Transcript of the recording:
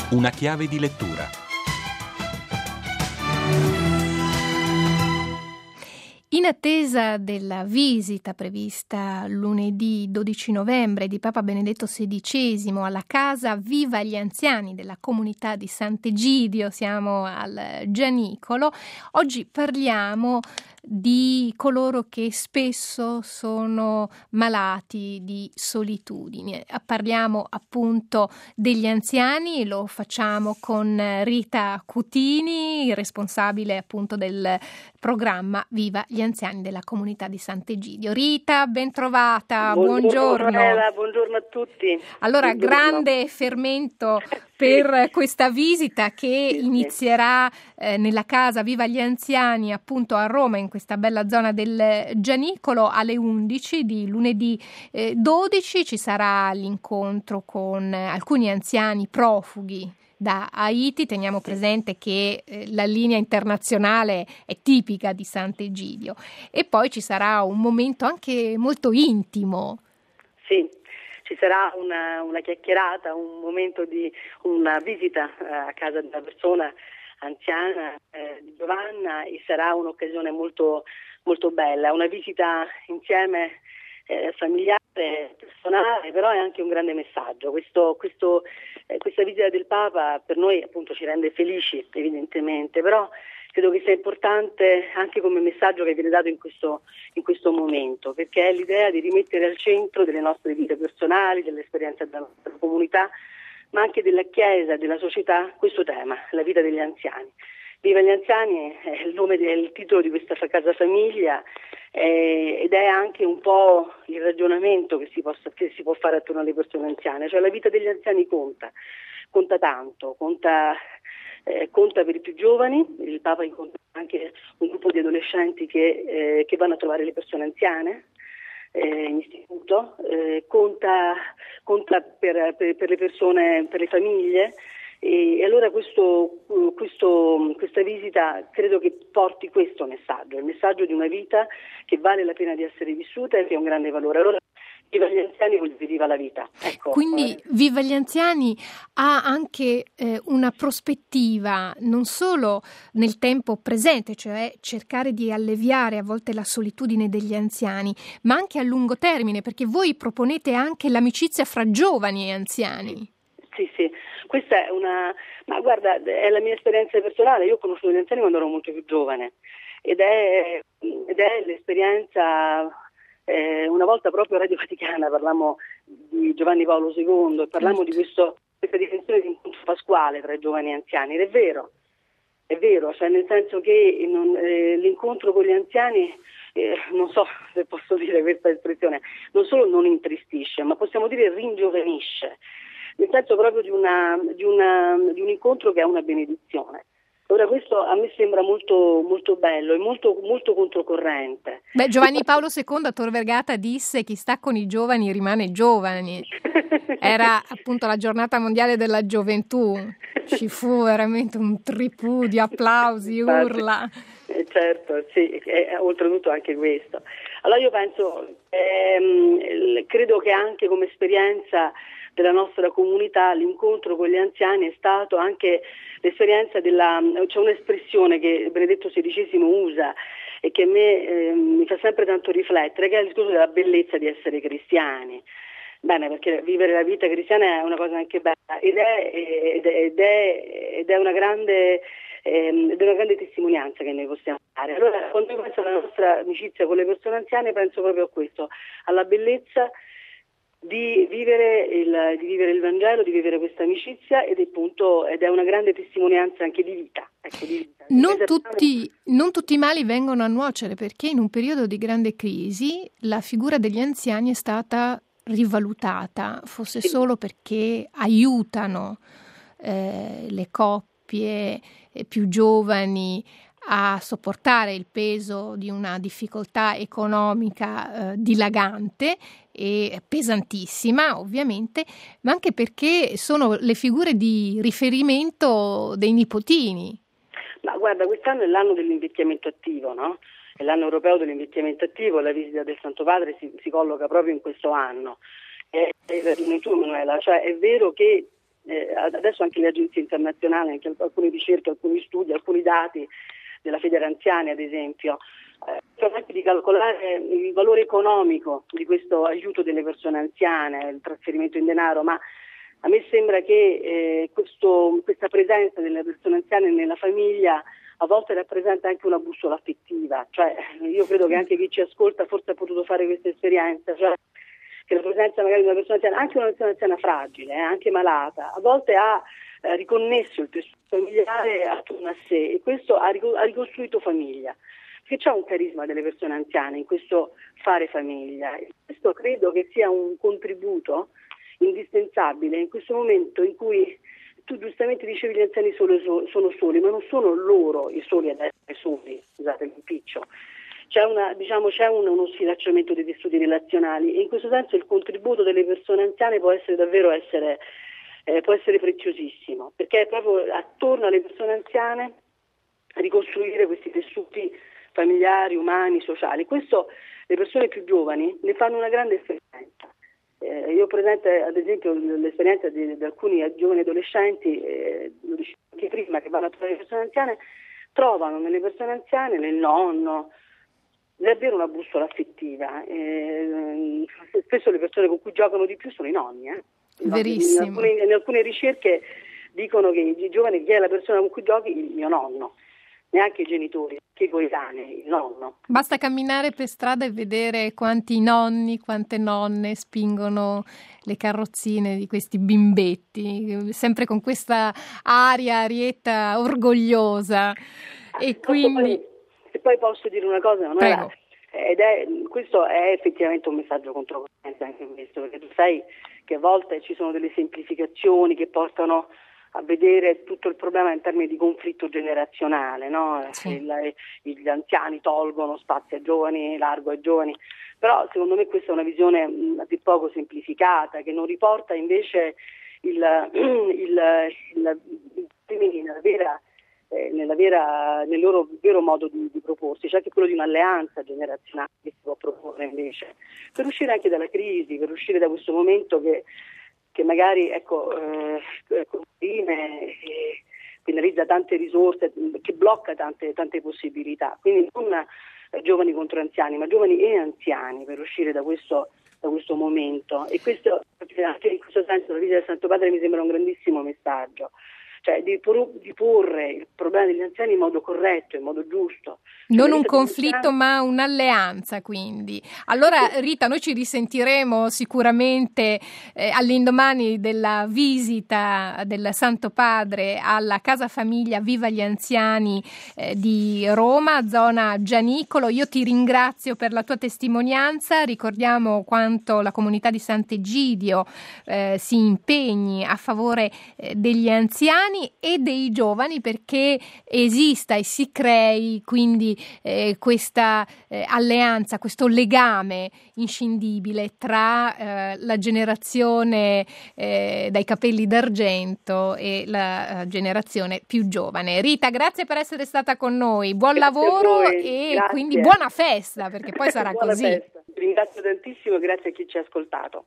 Una chiave di lettura. In attesa della visita prevista lunedì 12 novembre di Papa Benedetto XVI alla casa Viva gli Anziani della comunità di Sant'Egidio, siamo al Gianicolo, oggi parliamo di coloro che spesso sono malati di solitudine. Parliamo appunto degli anziani, lo facciamo con Rita Cutini, responsabile appunto del programma Viva gli Anziani della comunità di Sant'Egidio. Rita, ben trovata, buongiorno. Sorella, buongiorno a tutti. Allora, Buongiorno. grande fermento per questa visita che inizierà nella casa Viva gli Anziani appunto a Roma, in questa bella zona del Gianicolo, alle 11 di lunedì 12. Ci sarà l'incontro con alcuni anziani profughi da Haiti. Teniamo presente che la linea internazionale è tipica di Sant'Egidio, e poi ci sarà un momento anche molto intimo. Sì, ci sarà una chiacchierata, un momento di una visita a casa di una persona anziana, di Giovanna, e sarà un'occasione molto, molto bella, una visita insieme familiare, personale, però è anche un grande messaggio. Questa visita del Papa per noi appunto ci rende felici, evidentemente, però credo che sia importante anche come messaggio che viene dato in questo momento, perché è l'idea di rimettere al centro delle nostre vite personali, dell'esperienza della nostra comunità, ma anche della Chiesa e della società, questo tema, la vita degli anziani. Viva gli Anziani è il titolo di questa casa famiglia, ed è anche un po' il ragionamento che si può fare attorno alle persone anziane, cioè la vita degli anziani conta tanto, conta per i più giovani. Il Papa incontra anche un gruppo di adolescenti che vanno a trovare le persone anziane in istituto, conta per le persone, per le famiglie. E allora questa visita credo che porti questo messaggio, il messaggio di una vita che vale la pena di essere vissuta e che ha un grande valore. Allora Viva gli Anziani vuol dire viva la vita. Ecco. Quindi Viva gli Anziani ha anche una prospettiva non solo nel tempo presente, cioè cercare di alleviare a volte la solitudine degli anziani, ma anche a lungo termine, perché voi proponete anche l'amicizia fra giovani e anziani. Sì, questa ma guarda, è la mia esperienza personale. Io ho conosciuto gli anziani quando ero molto più giovane ed è l'esperienza. Una volta proprio a Radio Vaticana parlammo di Giovanni Paolo II e parlammo di questa dimensione di incontro pasquale tra i giovani e anziani, ed è vero, cioè nel senso che l'incontro con gli anziani, non so se posso dire questa espressione, non solo non intristisce, ma possiamo dire ringiovenisce, nel senso proprio di un incontro che è una benedizione. Ora questo a me sembra molto, molto bello e molto, molto controcorrente. Giovanni Paolo II a Tor Vergata disse: chi sta con i giovani rimane giovane. Era appunto la giornata mondiale della gioventù. Ci fu veramente un tripudio, applausi, urla. Certo, sì, oltretutto anche questo. Allora io penso, credo che anche come esperienza della nostra comunità l'incontro con gli anziani è stato anche l'esperienza c'è un'espressione che Benedetto XVI usa e che a me mi fa sempre tanto riflettere, che è il discorso della bellezza di essere cristiani. Bene, perché vivere la vita cristiana è una cosa anche bella ed è una grande testimonianza che noi possiamo fare. Allora, quando io penso alla nostra amicizia con le persone anziane, penso proprio a questo, alla bellezza di vivere il Vangelo, di vivere questa amicizia ed è una grande testimonianza anche di vita. Ecco, di vita. Non tutti i mali vengono a nuocere, perché in un periodo di grande crisi la figura degli anziani è stata rivalutata, fosse solo perché aiutano le coppie più giovani a sopportare il peso di una difficoltà economica dilagante e pesantissima, ovviamente, ma anche perché sono le figure di riferimento dei nipotini. Ma guarda, quest'anno è l'anno dell'invecchiamento attivo, no? È l'anno europeo dell'invecchiamento attivo, la visita del Santo Padre si colloca proprio in questo anno. Tu, Manuela, cioè è vero che adesso anche le agenzie internazionali, anche alcune ricerche, alcuni studi, alcuni dati della Federanziani ad esempio, permette di calcolare il valore economico di questo aiuto delle persone anziane, il trasferimento in denaro, ma a me sembra che questa presenza delle persone anziane nella famiglia a volte rappresenta anche una bussola affettiva, cioè io credo che anche chi ci ascolta forse ha potuto fare questa esperienza, cioè che la presenza magari di una persona anziana, anche una persona anziana fragile, anche malata, a volte ha riconnesso il tessuto familiare attorno a sé e questo ha ricostruito famiglia, perché c'è un carisma delle persone anziane in questo fare famiglia e questo credo che sia un contributo indispensabile in questo momento in cui tu giustamente dicevi gli anziani sono soli, ma non sono loro i soli ad essere soli, scusate l'impiccio. C'è uno sfilacciamento dei tessuti relazionali e in questo senso il contributo delle persone anziane può essere preziosissimo, perché è proprio attorno alle persone anziane ricostruire questi tessuti familiari, umani, sociali. Questo le persone più giovani ne fanno una grande esperienza. Io ho presente ad esempio l'esperienza di alcuni giovani adolescenti, lo dicevo anche prima, che vanno a trovare le persone anziane, trovano nelle persone anziane, nel nonno, davvero una bussola affettiva. Spesso le persone con cui giocano di più sono i nonni. Verissimo. In alcune ricerche dicono che i giovani, chi è la persona con cui giochi? Il mio nonno. Neanche i genitori, anche i coetanei, il nonno. Basta camminare per strada e vedere quanti nonni, quante nonne spingono le carrozzine di questi bimbetti, sempre con questa arietta orgogliosa. E quindi... Se poi posso dire una cosa, questo è effettivamente un messaggio controcorrente anche questo, perché tu sai che a volte ci sono delle semplificazioni che portano a vedere tutto il problema in termini di conflitto generazionale, no? Sì. Gli anziani tolgono spazio ai giovani, largo ai giovani, però secondo me questa è una visione a dir poco semplificata, che non riporta invece il femminile nel loro vero modo di proporsi. C'è anche quello di un'alleanza generazionale che si può proporre invece, per uscire anche dalla crisi, per uscire da questo momento che magari comprime e penalizza tante risorse, che blocca tante possibilità. Quindi non giovani contro anziani, ma giovani e anziani per uscire da questo momento. E questo, anche in questo senso, la visita del Santo Padre mi sembra un grandissimo messaggio. Cioè di porre il problema degli anziani in modo corretto, in modo giusto. Non un conflitto, ma un'alleanza, quindi. Allora, Rita, noi ci risentiremo sicuramente all'indomani della visita del Santo Padre alla Casa Famiglia Viva gli Anziani di Roma, zona Gianicolo. Io ti ringrazio per la tua testimonianza. Ricordiamo quanto la comunità di Sant'Egidio si impegni a favore degli anziani e dei giovani, perché esista e si crei quindi questa alleanza, questo legame inscindibile tra la generazione dai capelli d'argento e la generazione più giovane. Rita, grazie per essere stata con noi, buon lavoro e grazie. Quindi buona festa, perché poi sarà buona così. Festa. Ringrazio tantissimo e grazie a chi ci ha ascoltato.